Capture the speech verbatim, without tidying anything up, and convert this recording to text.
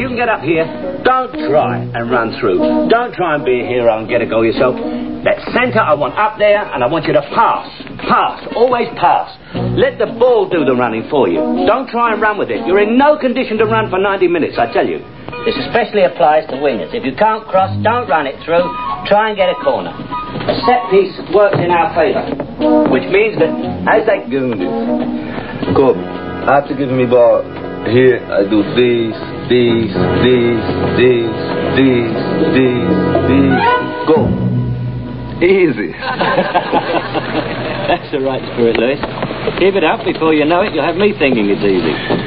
you can get up here, don't try and run through. Don't try and be a hero and get a goal yourself. That centre I want up there, and I want you to pass. Pass. Always pass. Let the ball do the running for you. Don't try and run with it. You're in no condition to run for ninety minutes, I tell you. This especially applies to wingers. If you can't cross, don't run it through. Try and get a corner. A set piece works in our favour, which means that as they... Give me this. Kobe, after giving me ball, here I do these, these, these, these, these, these, these. Go. Easy. That's the right spirit, Lewis. Keep it up. Before you know it, you'll have me thinking it's easy.